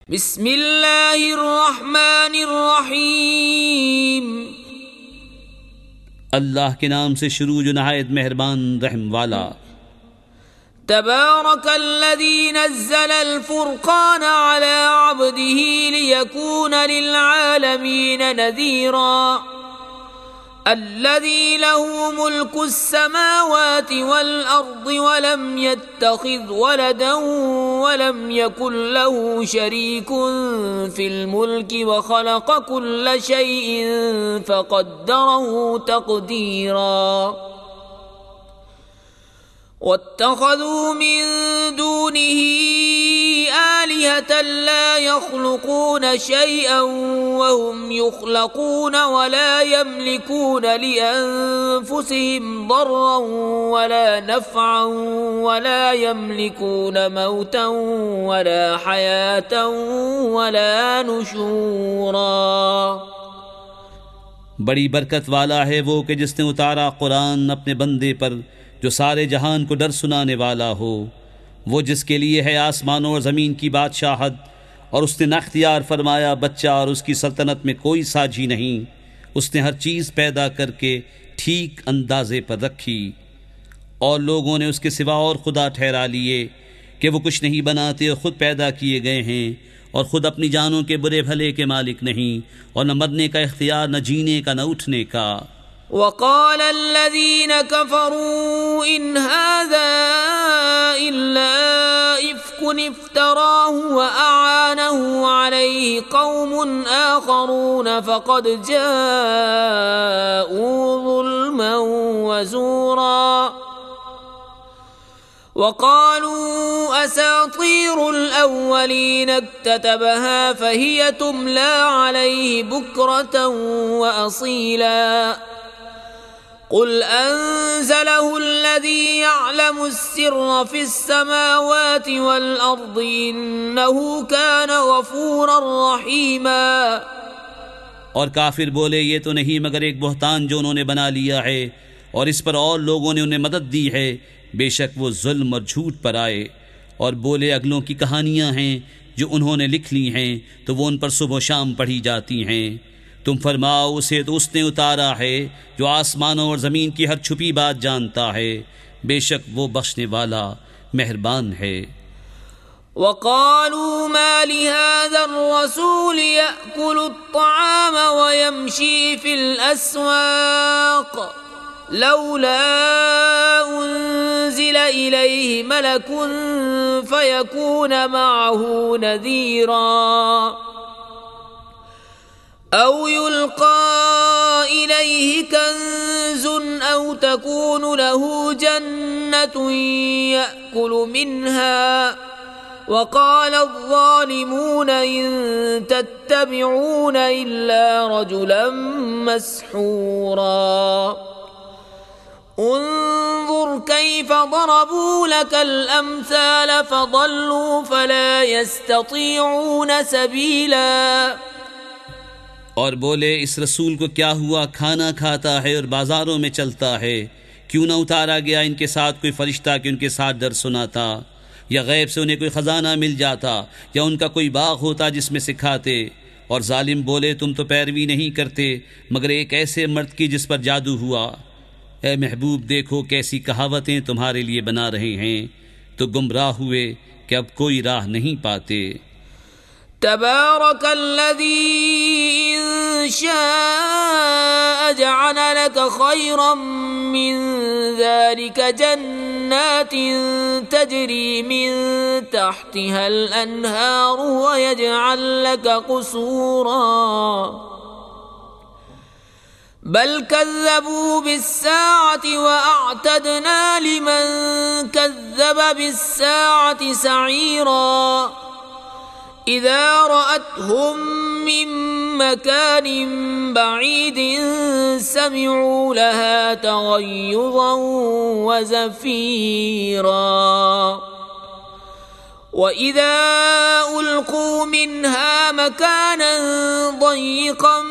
बिस्मिल्लाहिर्रहमानिर्रहीम। अल्लाह के नाम से शुरू जो नहायत मेहरबान रहम वाला। तबारकल्लज़ी नज़्ज़लल फ़ुरक़ान अला अब्दिही लियकून लिलआलमीन नज़ीरा। अल्लज़ी लहू मुल्कुस समावाति वल अर्दि वलम यत्तखिज़ वलदन वलम यकुल लहू शरीकुन फिल मुल्कि व खलक़ कुल्ल शैइन फ़क़द्दरहू तक़दीरा। वत्तख़ज़ू मिन दूनिही आलिहतन ला यख़्लुक़ून शैअन वहुम युख़्लक़ून वला यमलिकून लिअन्फुसिहिम दर्रन वला नफ़अन वला यमलिकून मौतन वला हयातन वला नुशूरा। बड़ी बरकत वाला है वो कि जिसने उतारा कुरान अपने बंदे पर जो सारे जहान को डर सुनाने वाला हो। वो जिसके लिए है आसमानों और ज़मीन की बादशाहत, और उसने न इख्तियार फरमाया बच्चा और उसकी सल्तनत में कोई साझी नहीं। उसने हर चीज़ पैदा करके ठीक अंदाजे पर रखी, और लोगों ने उसके सिवा और खुदा ठहरा लिए कि वो कुछ नहीं बनाते और ख़ुद पैदा किए गए हैं, और ख़ुद अपनी जानों के बुरे भले के मालिक नहीं, और न मरने का इख्तियार, न जीने का, न उठने का। वक़ाल अल्लज़ीन कफ़रू इन हाज़ा इल्ला इफ़्कुन इफ़्तराहु व अआनहु अलैहि क़ौमुन आख़रून फ़क़द जाऊ ज़ुल्मन व ज़ूरा। वक़ालू असातीरुल अव्वलीन इक्ततबहा फ़हिय तुमला अलैहि बुक्रतन व असीला। क़ुल अंज़लहु अल्लज़ी यअलमु स्सिर्र फ़िस्समावाति वल अर्दि इन्नहु कान गफ़ूरर रहीमा। और काफिर बोले ये तो नहीं मगर एक बहतान जो उन्होंने बना लिया है, और इस पर और लोगों ने उन्हें मदद दी है। बेशक वो जुल्म और झूठ पर आए। और बोले अगलों की कहानियाँ हैं जो उन्होंने लिख ली हैं, तो वो उन पर सुबह शाम पढ़ी जाती हैं। तुम फरमाओ उसे तो उसने उतारा है जो आसमानों और ज़मीन की हर छुपी बात जानता है। बेशक वो बख्शने वाला मेहरबान है। वक़ालू मा लिहाज़ा अर्रसूल यअकुलु अत्तआम व यमशी फिल अस्वाक़ लौला उन्ज़िल इलैहि मलकुन फ़यकून मअहू नज़ीरा। औ युल्क़ा इलैहि कंज़ुन औ तकूनु लहू जन्नतुन यअकुलु मिन्हा। वक़ाल अज़्ज़ालिमून इन तत्तबिऊन इल्ला रजुलन मस्हूरा। उन्ज़ुर कैफ़ ضरबू लकल अम्साल फ़ضल्लू फ़ला यस्ततीऊन सबीला। और बोले इस रसूल को क्या हुआ, खाना खाता है और बाज़ारों में चलता है। क्यों न उतारा गया इनके साथ कोई फरिश्ता कि उनके साथ डर सुनाता, या गैब से उन्हें कोई ख़जाना मिल जाता, या उनका कोई बाग होता जिसमें सिखाते। और जालिम बोले तुम तो पैरवी नहीं करते मगर एक ऐसे मर्द की जिस पर जादू हुआ। ए महबूब देखो कैसी कहावतें तुम्हारे लिए बना रहे हैं, तो गुमराह हुए कि अब कोई राह नहीं पाते। तबारकल्लज़ी इन शाअ जअल लक खैरम मिन ज़ालिका जन्नातिन तजरी मिन तहतिहल अन्हार व यजअल लक क़ुसूरा। बल कज़्ज़बू बिस्साअति व अअतदना लिमन कज़्ज़ब बिस्साअति सईरा। इज़ा रअतहुम मिन मकानिन बईदिन समिऊ लहा तग़य्युज़न व ज़फ़ीरा। वइज़ा उल्क़ू मिन्हा मकानन ضय्यक़न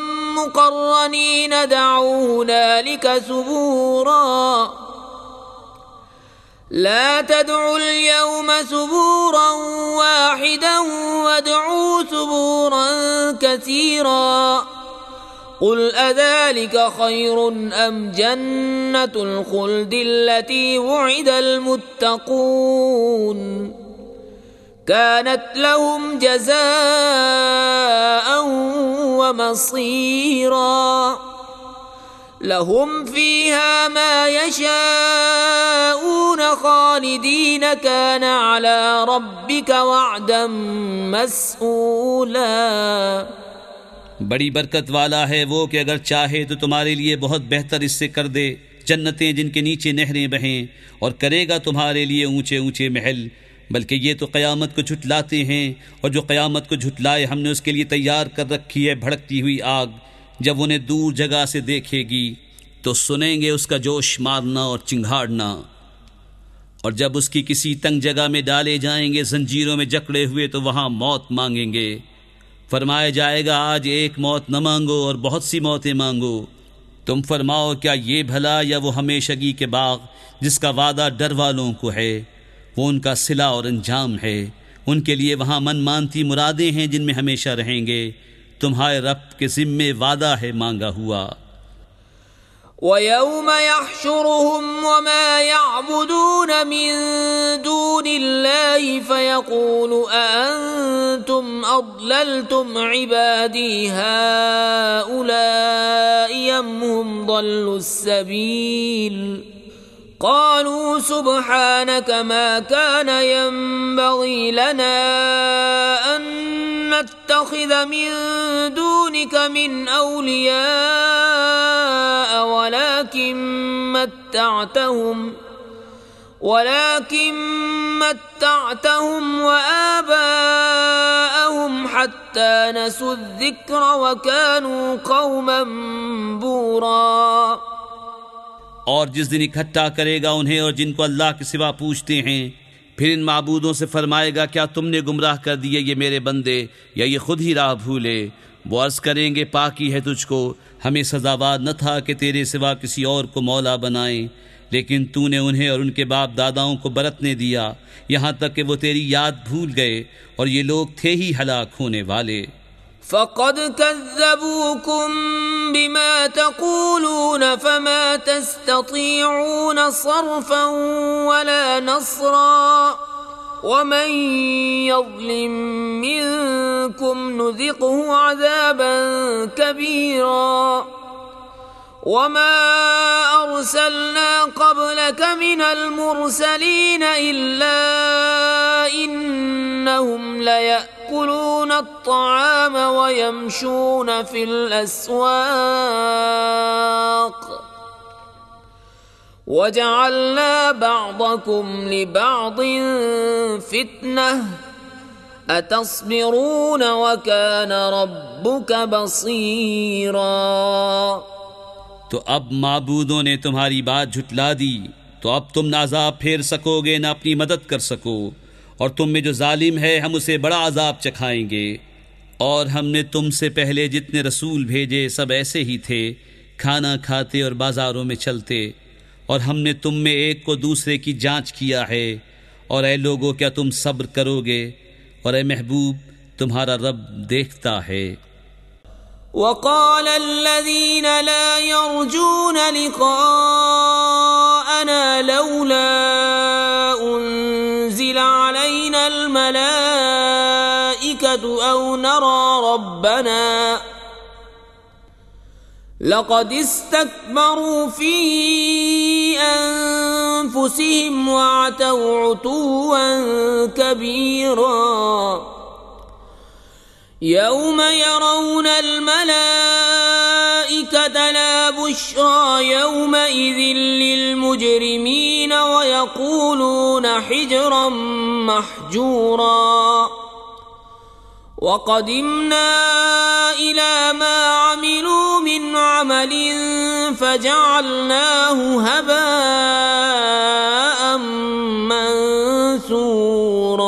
मुक़र्रनीन दअू हुनालिक सुबूरा। ला तदउल यौम सुबूरन वाहिदन वदउ सुबूरन कसीरा कुल अज़ालिक खैरुन अम जन्नतुल खुल्दि अल्लती वुइदल मुत्तकून कानत लहुम जज़ाअन व मसीरा लहुम फीहा मा यशाऊन खालिदीन कान अला रब्बिक वअदन मस्ऊला। बड़ी बरकत वाला है वो कि अगर चाहे तो तुम्हारे लिए बहुत बेहतर इससे कर दे, जन्नतें जिनके नीचे नहरें बहें, और करेगा तुम्हारे लिए ऊंचे ऊंचे महल। बल्कि ये तो क़यामत को झुटलाते हैं, और जो क़यामत को झुटलाए हमने उसके लिए तैयार कर रखी है भड़कती हुई आग। जब उन्हें दूर जगह से देखेगी तो सुनेंगे उसका जोश मारना और चिंघाड़ना, और जब उसकी किसी तंग जगह में डाले जाएंगे जंजीरों में जकड़े हुए तो वहाँ मौत मांगेंगे। फरमाया जाएगा आज एक मौत न मांगो और बहुत सी मौतें मांगो। तुम फरमाओ क्या ये भला या वो हमेशगी के बाग जिसका वादा डर वालों को है, वो उनका सिला और अंजाम है। उनके लिए वहाँ मनमानती मुरादें हैं जिनमें हमेशा रहेंगे। तुम्हारे रब के ज़िम्मे वादा है मांगा हुआ। वयौम यहशुरुहुम वमा यअबुदून मिन दूनिल्लाहि फयक़ूलु अअंतुम अضलल्तुम इबादी हाउलाइ अम हुम ضلुस सबील क़ालू सुब्हानक मा कान यंबग़ी लना अन नत्तख़िज़ मिन दूनिक मिन औलिया वलाकिन मत्तअतहुम वआबाअहुम हत्ता नसु الذिक्र वकानू क़ौमन बूरा। और जिस दिन इकट्ठा करेगा उन्हें और जिनको अल्लाह के सिवा पूछते हैं, फिर इन माबूदों से फरमाएगा क्या तुमने गुमराह कर दिए ये मेरे बंदे, या ये खुद ही राह भूले। वो अर्ज करेंगे पाकी है तुझको, हमें सजावार न था कि तेरे सिवा किसी और को मौला बनाएं, लेकिन तूने उन्हें और उनके बाप दादाओं को बरतने दिया, यहाँ तक कि वो तेरी याद भूल गए, और ये लोग थे ही हलाक होने वाले। फ़क़द कज़्ज़बूकुम बिमा तक़ूलून फ़मा तस्ततीऊन सर्फ़न वला नस्रा वमन यज़लिम मिनकुम नुज़िक़हु अज़ाबन कबीरा वमा अरसलना क़ब्लक मिनल मुरसलीन इल्ला इन्नहुम लयअकुलून अत्तआम वयमशून फ़िल अस्वाक़ वजअलना बअदकुम लिबअदिन फ़ित्नह अतस्बिरून वकान रब्बुक बसीरा। तो अब माबूदों ने तुम्हारी बात झुटला दी, तो अब तुम न अज़ाब फेर सकोगे न अपनी मदद कर सको, और तुम में जो जालिम है हम उसे बड़ा अज़ाब चखाएंगे। और हमने तुमसे पहले जितने रसूल भेजे सब ऐसे ही थे, खाना खाते और बाजारों में चलते, और हमने तुम में एक को दूसरे की जांच किया है। और ऐ लोगों क्या तुम सब्र करोगे, और ऐ महबूब तुम्हारा रब देखता है। वक़ाल अल्लज़ीन ला यरजून लिक़ाअना लौला उन्ज़िल अलैना अल-मलाइकतु औ नरा रब्बना लक़द इस्तकबरू फ़ी अनफुसिहिम वअतौ उतुव्वन कबीरा यौम यरौन अल-मलाइकत ला बुश्रा यौमइज़िन लिल-मुजरिमीन वयक़ूलून हिज्रन महजूरा वक़दिमना इला मा अमिलू मिन अमलिन फजअलनाहु हबाअन मंसूरा।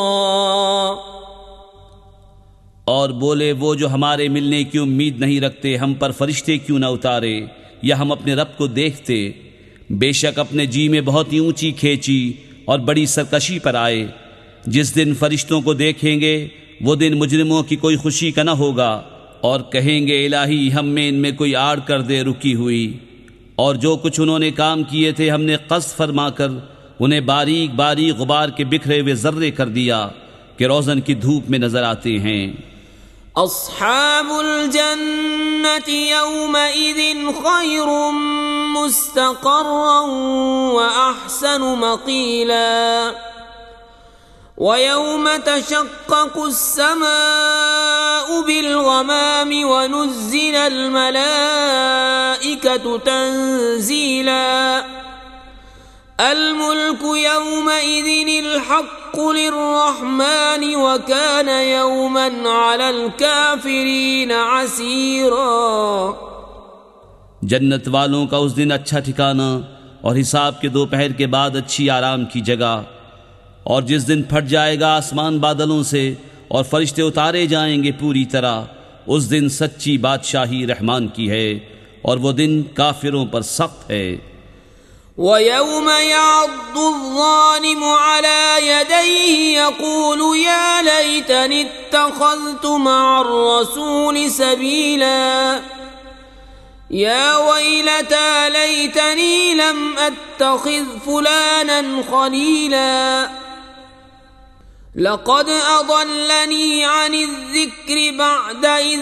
और बोले वो जो हमारे मिलने की उम्मीद नहीं रखते हम पर फरिश्ते क्यों न उतारे, या हम अपने रब को देखते। बेशक अपने जी में बहुत ही ऊंची खींची और बड़ी सरकशी पर आए। जिस दिन फरिश्तों को देखेंगे वो दिन मुजरिमों की कोई खुशी का न होगा और कहेंगे इलाही हम में इनमें कोई आड़ कर दे रुकी हुई। और जो कुछ उन्होंने काम किए थे हमने क़स्द फरमाकर उन्हें बारीक बारीक गुबार के बिखरे हुए जर्रे कर दिया कि रोज़न की धूप में नजर आते हैं। अस्हाबुल जन्नति यौमइज़िन खैरुम मुस्तक़र्रन व अहसनु मक़ीला व यौम तशक़्क़क़ु अस्समाउ बिल-ग़मामि व नुज़्ज़िलल मलाइकतु तंज़ीला अल-मुल्कु यौमइज़िनिल हक़्क़ु लिर्रहमानि व कान यौमन अलल काफ़िरीन असीरा। जन्नत वालों का उस दिन अच्छा ठिकाना और हिसाब के दोपहर के बाद अच्छी आराम की जगह। और जिस दिन फट जाएगा आसमान बादलों से और फरिश्ते उतारे जाएंगे पूरी तरह, उस दिन सच्ची बादशाही रहमान की है और वो दिन काफिरों पर सख्त है। वयौम यअद्दुज़्ज़ालिमु अला यदैहि यक़ूलु या लैतनी इत्तख़ज़्तु मअर रसूलि सबीला या वैलता लैतनी लम अत्तख़िज़ फुलानन ख़लीला लक़द अضल्लनी अनिज़ ज़िक्रि बअद इज़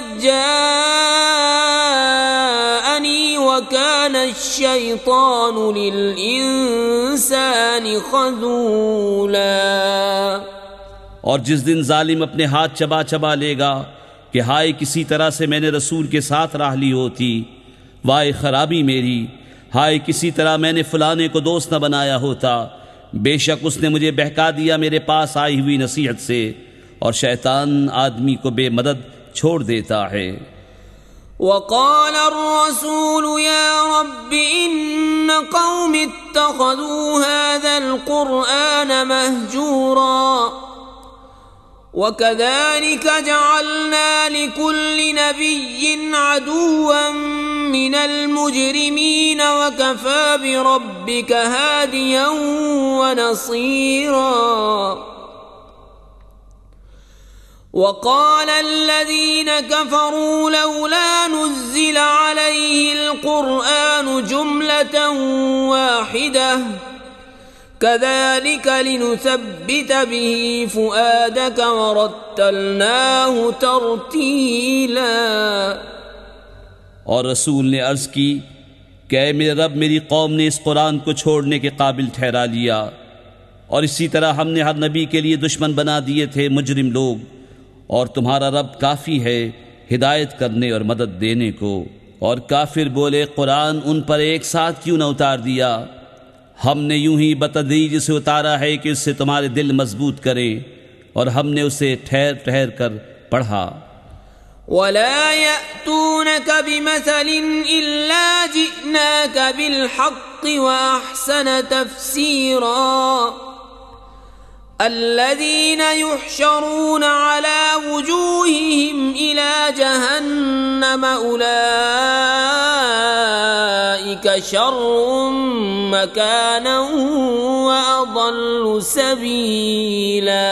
जाअनी व कान अश-शैतानु लिल-इंसानि ख़ज़ूला। और जिस दिन जालिम अपने हाथ चबा चबा लेगा कि हाय किसी तरह से मैंने रसूल के साथ राह ली होती, वाय खराबी मेरी, हाय किसी तरह मैंने फलाने को दोस्त न बनाया होता, बेशक उसने मुझे बहका दिया मेरे पास आई हुई नसीहत से। और शैतान आदमी को बेमदद छोड़ देता है। वक़ाल अर्रसूलु या रब्बि इन्न क़ौमि इत्तख़ज़ू हाज़ल क़ुरआन महजूरा वकज़ालिक जअलना लिकुल्लि नबिय्यिन अदुव्वन मिनल मुजरिमीन वकफ़ा बिरब्बिक हादियन व नसीरा। वक़ाल अल्लज़ीन कफ़रू लौला नुज़्ज़िल अलैहिल क़ुरआनु जुमलतन वाहिदह कज़ालिक लिनुसब्बित बिही फ़ुआदक वरत्तलनाहु तरतीला। और रसूल ने अर्ज़ की कि ऐ मेरे रब, मेरी कौम ने इस कुरान को छोड़ने के काबिल ठहरा लिया और इसी तरह हमने हर नबी के लिए दुश्मन बना दिए थे मुजरिम लोग, और तुम्हारा रब काफ़ी है हिदायत करने और मदद देने को। और काफिर बोले कुरान उन पर एक साथ क्यों न उतार दिया, हमने यूं ही बतदरीज से उतारा है कि उससे तुम्हारे दिल मजबूत करें, और हमने उसे ठहर ठहर कर पढ़ा। वला यअतूनक बिमसलिन इल्ला जिअनाक बिलहक़्क़ि व अहसन तफ़सीरा। अल्लज़ीन युहशरून अला वुजूहिहिम इला जहन्नम उलाइक शर्रुम मकानन व अضल्लु सबीला।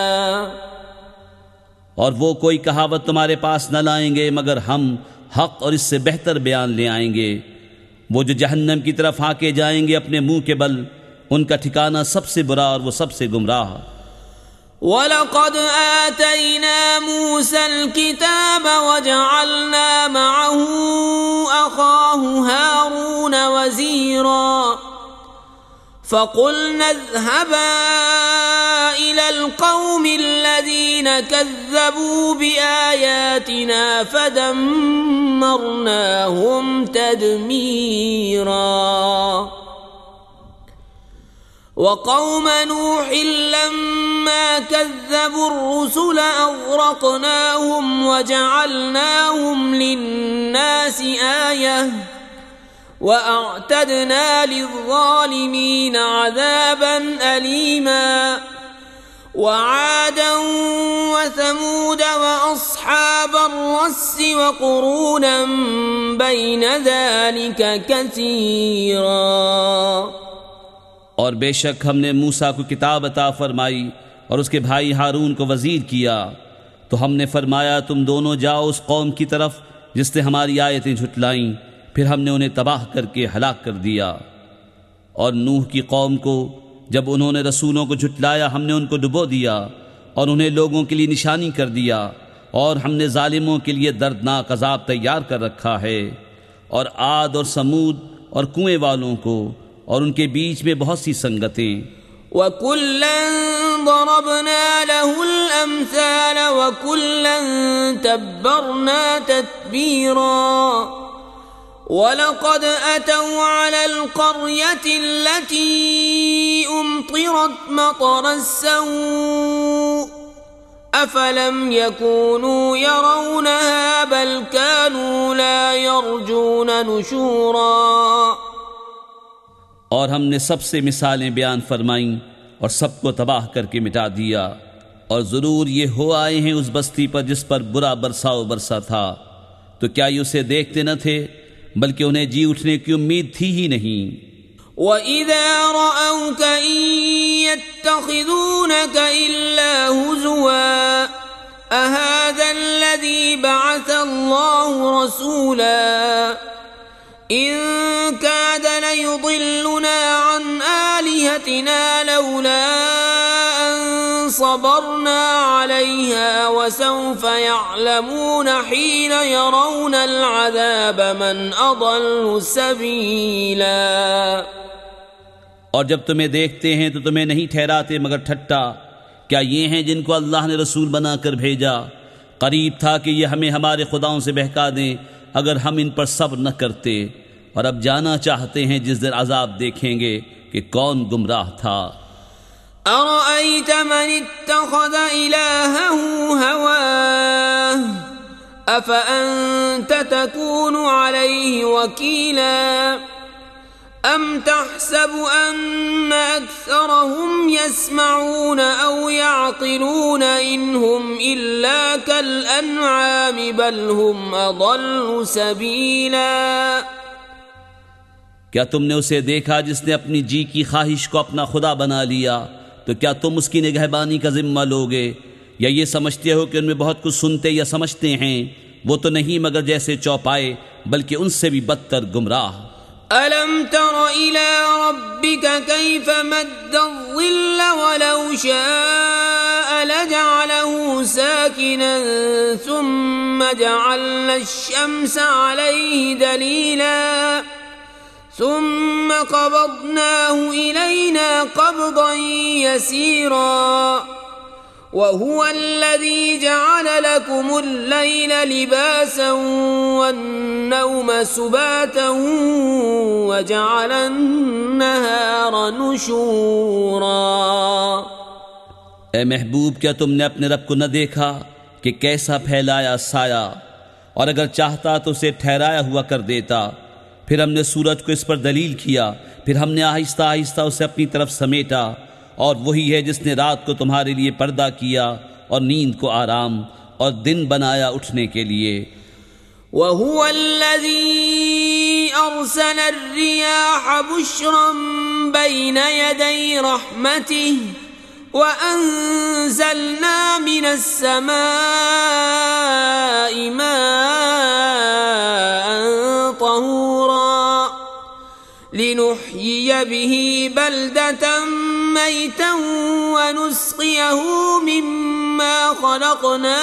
और वो कोई कहावत तुम्हारे पास न लाएंगे मगर हम हक और इससे बेहतर बयान ले आएंगे। वो जो जहन्नम की तरफ हाके जाएंगे अपने मुंह के बल, उनका ठिकाना सबसे बुरा और वो सबसे गुमराह। वलक़द आतैना मूसल किताब वजअलना मअहू अख़ाहू हारून वज़ीरा फ़क़ुलना इज़हबा इलल क़ौमिल्लज़ीन कज़्ज़बू बिआयातिना फ़दम्मरनाहुम तदमीरा। वक़ौम नूह लम्मा कज़्ज़बू अर्रुसुल अग़रक़नाहुम वजअलनाहुम लिन्नासि आयह वअअतदना लिज़्ज़ालिमीन अज़ाबन अलीमा। वआदन वसमूद वअस्हाब अर्रस्स वक़ुरूनन बैन ज़ालिक कसीरा। और बेशक हमने मूसा को किताब अता फरमाई और उसके भाई हारून को वजीर किया, तो हमने फरमाया तुम दोनों जाओ उस कौम की तरफ जिसने हमारी आयतें झुटलाईं, फिर हमने उन्हें तबाह करके हलाक कर दिया। और नूह की कौम को जब उन्होंने रसूलों को झुटलाया हमने उनको डुबो दिया और उन्हें लोगों के लिए निशानी कर दिया, और हमने जालिमों के लिए दर्दनाक अजाब तैयार कर रखा है। और आद और समूद और कुएं वालों को और उनके बीच में बहुत सी संगतें। वकुल्लन दरबना लहुल अम्साल वकुल्लन तब्बरना तत्बीरा वलक़द अतौ अलल क़र्यति अल्लती उम्तिरत मतरस्सौ अफलम यकूनू यरौनहा बल कानू ला यरजून नुशूरा। और हमने सबसे मिसालें बयान फरमाईं और सबको तबाह करके मिटा दिया। और ज़रूर ये हो आए हैं उस बस्ती पर जिस पर बुरा बरसाव बरसा था, तो क्या ये उसे देखते न थे, बल्कि उन्हें जी उठने की उम्मीद थी ही नहीं। वइज़ा रअौक इन यत्तखिज़ूनक इल्ला हुज़ुवा अहाज़ा अल्लज़ी बअस अल्लाहु रसूला इन काद लयुदिल्लुना अन आलिहतिना लौला अन सबरना अलैहा वसौफ यअलमून हीन यरौनल अज़ाब मन अदल्लु सबीला। और जब तुम्हें देखते हैं तो तुम्हें नहीं ठहराते मगर ठट्टा। क्या ये हैं जिनको अल्लाह ने रसूल बनाकर भेजा? करीब था कि ये हमें हमारे खुदाओं से बहका दें अगर हम इन पर सब्र न करते। और अब जाना चाहते हैं जिस दिन अजाब देखेंगे कि कौन गुमराह था। अरअयत मन इत्तखज़ इलाहहु हवाह अफअन्त तकूनु अलैहि वकीला अम तहसबु अन्न अक्सरहुम यस्मऊन औ यअक़िलून इन्हुम इल्ला कल अन्आम बल हुम अदल्लु सबीला। क्या तुमने उसे देखा जिसने अपनी जी की ख्वाहिश को अपना खुदा बना लिया? तो क्या तुम उसकी निगहबानी का जिम्मा लोगे? या ये समझते हो कि उनमें बहुत कुछ सुनते या समझते हैं? वो तो नहीं मगर जैसे चौपाए, बल्कि उनसे भी बदतर गुमराह। अलम तर इला रब्बिका कैफ मद्दज़्ज़िल्ल वलौ शाअ लजअलहु साकिनन सुम्मा जअलना अश-शम्स अलैहि दलीला सुम्मा क़बضनाहु इलैना क़ब्ज़न यसीरा वहुव अल्लज़ी जअल लकुमुल लैला लिबासन वन्नौम सुबातन वजअलन नहारा नुशूरा। ए महबूब, क्या तुमने अपने रब को न देखा कि कैसा फैलाया साया, और अगर चाहता तो उसे ठहराया हुआ कर देता। फिर हमने सूरज को इस पर दलील किया, फिर हमने आहिस्ता आहिस्ता उसे अपनी तरफ समेटा। और वही है जिसने रात को तुम्हारे लिए पर्दा किया और नींद को आराम और दिन बनाया उठने के लिए। वहुव अल्लज़ी अरसल अर्रियाह बुश्रन बैन यदै रहमतिह व अंज़लना मिनस समाई माअन तहूरा लिनुह्यिय बिही बल्दतन मैता वनुस्क़ियहु मिम्मा ख़लक़ना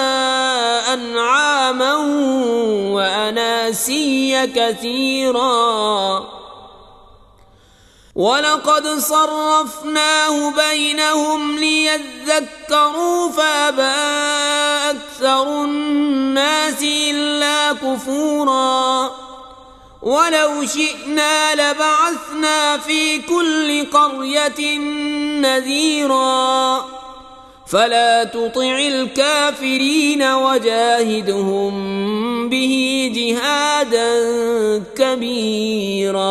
अनआमा व अनासिया कसीरा वलक़द सर्रफ़नाहु बैनहुम लियज़्ज़क्करू फ़अबा अक्सरुन्नासि इल्ला कुफ़ूरा वलौ शिअना लबअसना फ़ी कुल्लि क़र्यतिन नज़ीरा फला तुतिअल काफ़िरीन वजाहिदहुम बिही जिहादन कबीरा।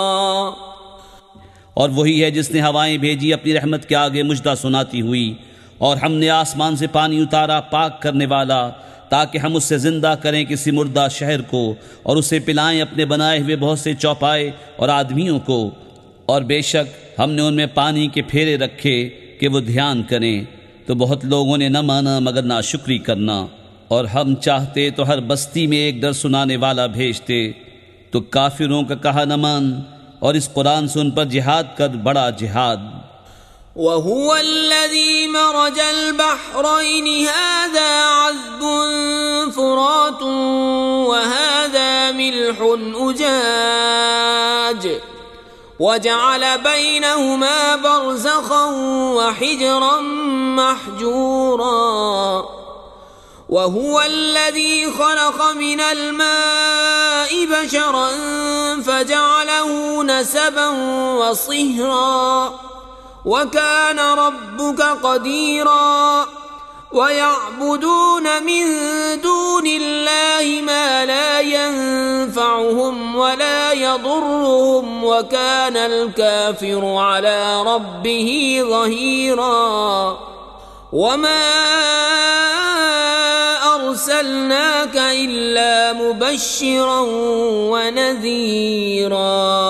और वही है जिसने हवाएं भेजी अपनी रहमत के आगे मुजदा सुनाती हुई, और हमने आसमान से पानी उतारा पाक करने वाला, ताकि हम उससे जिंदा करें किसी मुर्दा शहर को और उसे पिलाएं अपने बनाए हुए बहुत से चौपाए और आदमियों को। और बेशक हमने उनमें पानी के फेरे रखे कि वो ध्यान करें, तो बहुत लोगों ने न माना मगर नाशुक्री करना। और हम चाहते तो हर बस्ती में एक डर सुनाने वाला भेजते, तो काफिरों का कहा न मान और इस कुरान से उन पर जिहाद कर बड़ा जिहाद। वहुवा अल्लज़ी मरजल बहरैनि हाज़ा अज़्बुन फ़ुरातुन व हाज़ा मिल्हुन उजाज वजअल बैनहुमा बरज़ख़न व हिजरन महजूरा वहुवा अल्लज़ी ख़लक़ मिनल माइ बशरन फ़जअलहु नसबन व सिहरा वकान रब्बुक क़दीरा वयअबुदून मिन दूनिल्लाहि मा ला यंफ़अुहुम वला यदुर्रुहुम वकानल काफ़िरु अला रब्बिही ज़हीरा वमा अर्सलनाक इल्ला मुबश्शिरन व नज़ीरा।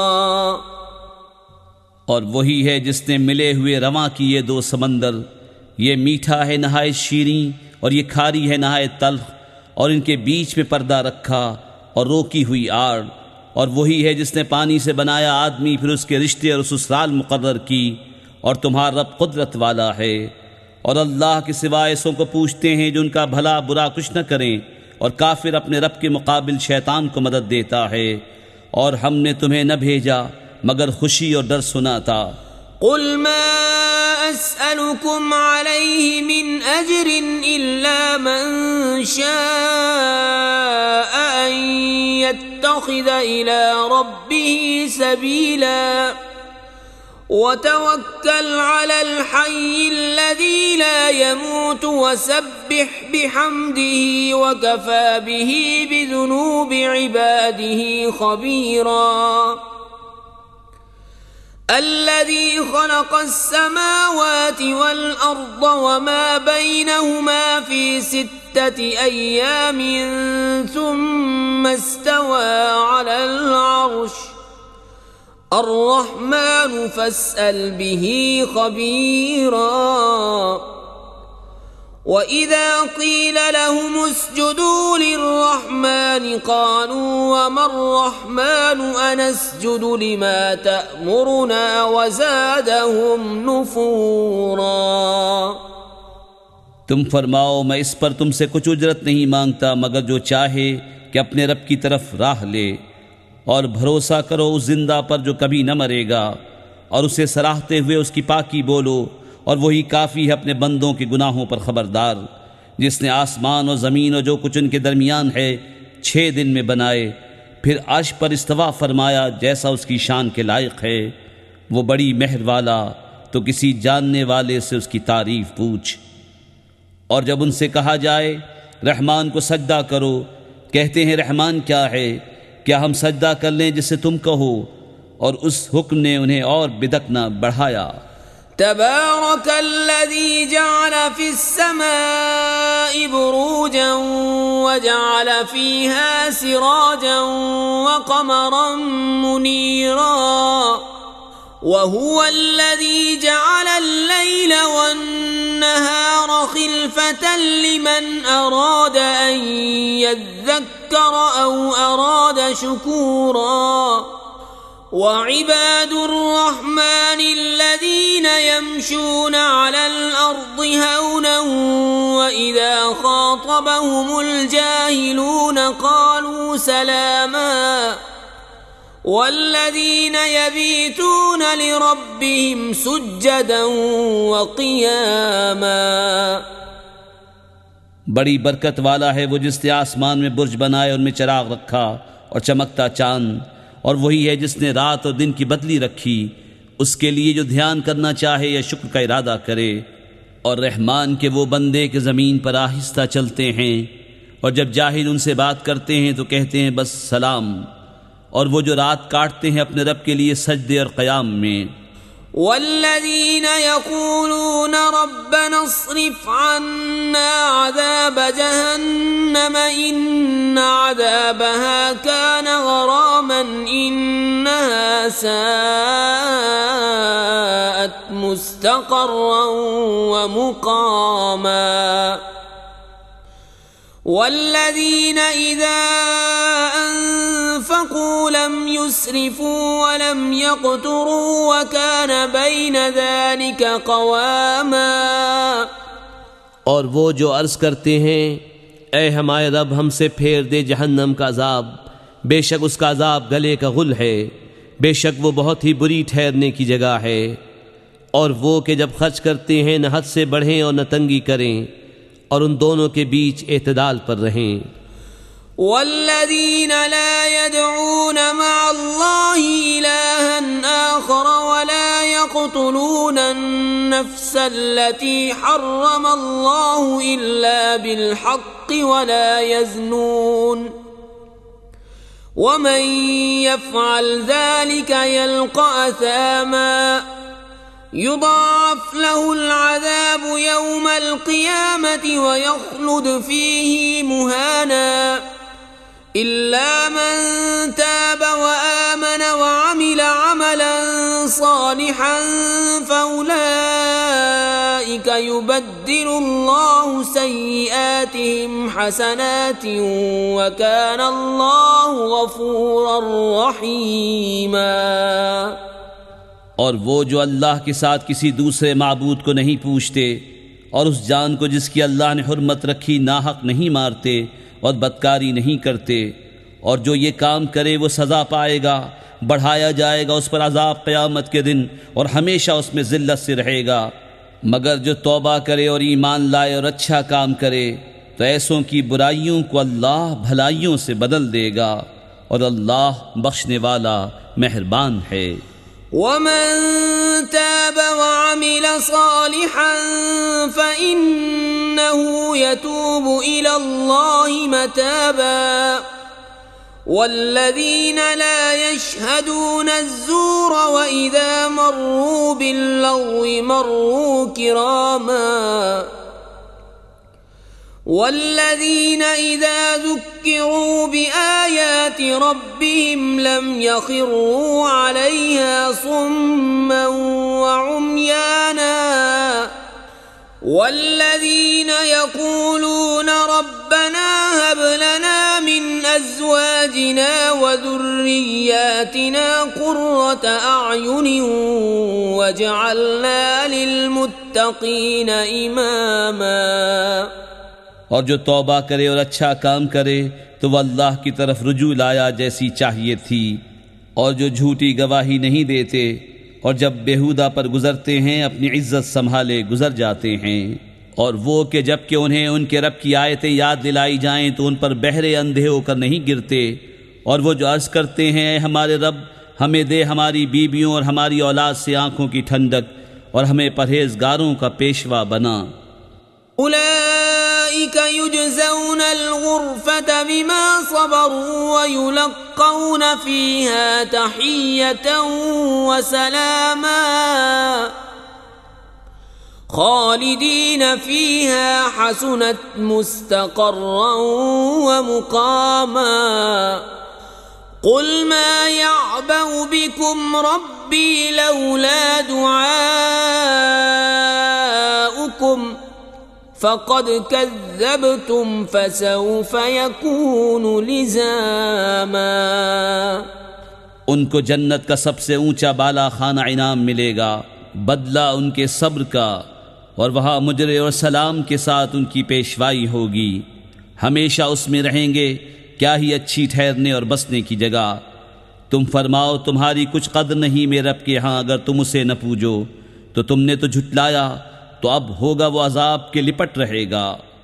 और वही है जिसने मिले हुए रवां किए दो समंदर, ये मीठा है नहायत शीरीं और ये खारी है नहायत तल्ख, और इनके बीच में पर्दा रखा और रोकी हुई आड़। और वही है जिसने पानी से बनाया आदमी, फिर उसके रिश्ते और ससुराल मुकर्रर की, और तुम्हारा रब कुदरत वाला है। और अल्लाह के सिवा ऐसों को पूछते हैं जो उनका भला बुरा कुछ न करें, और काफिर अपने रब के मुकाबिल शैतान को मदद देता है। और हमने तुम्हें न भेजा मगर खुशी और डर सुनाता। कुल मा अस्अलुकुम अलैहि मिन अजरिन इल्ला मन शाअ अन यत्तखिज़ इला रब्बिही सबीला वतवक्कल अलल हय्यिल्लज़ी ला यमूतु वसब्बिह बिहम्दिही वकफ़ा बिही बिज़ुनूबि इबादिही खबीरा। अल्लज़ी ख़लक़स समावाति वल अर्द वमा बैनहुमा फ़ी सित्तति अय्यामिन सुम्मा इस्तवा अलल अर्श अर्रहमानु फ़स्अल बिही ख़बीरा। वइज़ा क़ील लहुम उसजुदू लिर्रहमानि क़ालू वमर्रहमानु अनस्जुदु लिमा तअमुरुना वज़ादहुम नुफ़ूरा। तुम फरमाओ मैं इस पर तुमसे कुछ उजरत नहीं मांगता मगर जो चाहे कि अपने रब की तरफ राह ले, और भरोसा करो उस जिंदा पर जो कभी न मरेगा, और उसे सराहते हुए उसकी पाकी बोलो। और वही काफ़ी है अपने बंदों के गुनाहों पर खबरदार, जिसने आसमान और ज़मीन और जो कुछ उनके दरमियान है 6 दिन में बनाए, फिर अर्श पर इस्तवा फरमाया जैसा उसकी शान के लायक है। वो बड़ी मेहर वाला, तो किसी जानने वाले से उसकी तारीफ पूछ। और जब उनसे कहा जाए रहमान को सजदा करो, कहते हैं रहमान क्या है, क्या हम सजदा कर लें जिससे तुम कहो। और उस हुक्म ने उन्हें और बिदकना बढ़ाया। तबारकल्लज़ी जअल फिस्समाइ बुरूजन वजअल फ़ीहा सिराजन वक़मरन मुनीरा वहुवल्लज़ी जअल अल-लैल वन्नहार खिलफ़तन लिमन अराद अन यज़्ज़क्कर औ अराद शुकूरा। वइबादुर रहमानिल्लज़ीन यमशून अलल अर्दि हौनन वइज़ा ख़ातबहुमुल जाहिलून क़ालू सलामा वल्लज़ीन यबीतून लिरब्बिहिम सुज्जदन वक़ियामा। बड़ी बरकत वाला है वो जिसने आसमान में बुर्ज बनाए, उनमें चिराग रखा और चमकता चांद। और वही है जिसने रात और दिन की बदली रखी, उसके लिए जो ध्यान करना चाहे या शुक्र का इरादा करे। और रहमान के वो बंदे के ज़मीन पर आहिस्ता चलते हैं, और जब जाहिल उनसे बात करते हैं तो कहते हैं बस सलाम। और वो जो रात काटते हैं अपने रब के लिए सजदे और क़याम में। वल्लज़ीन यक़ूलून रब्बना अस्रिफ़ अन्ना अज़ाब जहन्नम इन्न अज़ाबहा कान गरामन इन्नहा साअत मुस्तक़र्रन व मुक़ामा वल्लज़ीन इज़ा अनफ़क़ू लम युस्रिफ़ू व लम यक़्तुरू व कान बैन ज़ालिक क़वामा। और वो जो अर्ज़ करते हैं, ऐ हमारे रब हमसे फेर दे जहन्नम का अज़ाब, बेशक उसका अज़ाब गले का गुल है, बेशक वो बहुत ही बुरी ठहरने की जगह है। और वो कि जब खर्च करते हैं न हद से बढ़ें और न तंगी करें, और उन दोनों के बीच एतदाल पर रहें। वल्लज़ीन ला यदऊन मअल्लाहि इलाहन आखर वला यक़्तुलून अन्नफ्सल्लती हर्रमल्लाहु इल्ला बिलहक़्क़ि वला यज़्नून वमन यफ़अल ज़ालिक यल्क़ा असामा युदाअफ़ लहुल अज़ाबु यौमल क़ियामति व यख़्लुद फ़ीही मुहाना इल्ला मन ताब व आमन व अमिल अमलन सालिहन फ़उलाइक युबद्दिलुल्लाहु सय्यिआतिहिम हसनातिन व काना अल्लाहु गफ़ूरर रहीमा। और वो जो अल्लाह के साथ किसी दूसरे माबूद को नहीं पूछते और उस जान को जिसकी अल्लाह ने हुर्मत रखी नाहक नहीं मारते और बदकारी नहीं करते, और जो ये काम करे वो सज़ा पाएगा, बढ़ाया जाएगा उस पर अज़ाब क़यामत के दिन और हमेशा उसमें ज़िल्लत से रहेगा। मगर जो तौबा करे और ईमान लाए और अच्छा काम करे तो ऐसों की बुराइयों को अल्लाह भलाइयों से बदल देगा, और अल्लाह बख्शने वाला मेहरबान है। वमन ताब वअमिल सालिहन फइन्नहु यतूबु इलल्लाहि मताबा वल्लज़ीन ला यशहदून अज़्ज़ूर वइज़ा मर्रू बिल्लग़्वि मर्रू किरामा वल्लज़ीन इज़ा ज़ुक्किरू बिआयाति रब्बिहिम लम यख़िर्रू अलैहा सुम्मन व उम्याना वल्लज़ीन यक़ूलून रब्बना हब लना मिन अज़वाजिना व ज़ुर्रिय्यातिना क़ुर्रत अअयुनिन वजअलना लिलमुत्तक़ीन इमामा। और जो तौबा करे और अच्छा काम करे तो वह अल्लाह की तरफ रुजू लाया जैसी चाहिए थी, और जो झूठी गवाही नहीं देते और जब बेहुदा पर गुजरते हैं अपनी इज्जत संभाले गुजर जाते हैं, और वो कि जबकि उन्हें उनके रब की आयतें याद दिलाई जाएं तो उन पर बहरे अंधे होकर नहीं गिरते, और वो जो अर्ज़ करते हैं हमारे रब हमें दे हमारी बीबियों और हमारी औलाद से आँखों की ठंडक और हमें परहेजगारों का पेशवा बना। उलाइक युजज़ौनल गुरफ़त बिमा सबरू व युलक़्क़ौन फ़ीहा तहिय्यतन व सलामा ख़ालिदीन फ़ीहा हसुनत मुस्तक़र्रन व मुक़ामा। क़ुल मा यअबअु बिकुम रब्बी लौला दुआउकुम फ़क़द कज़्ज़बतुम फ़सौफ़ यकूनु लिज़ामा। उनको जन्नत का सबसे ऊंचा बाला खाना इनाम मिलेगा, बदला उनके सब्र का, और वहाँ मुजरे और सलाम के साथ उनकी पेशवाई होगी। हमेशा उसमें रहेंगे, क्या ही अच्छी ठहरने और बसने की जगह। तुम फरमाओ तुम्हारी कुछ कद्र नहीं मेरे रब के यहाँ अगर तुम उसे न पूजो, तो तुमने तो झुटलाया, तो अब होगा वो अजाब के लिपट रहेगा।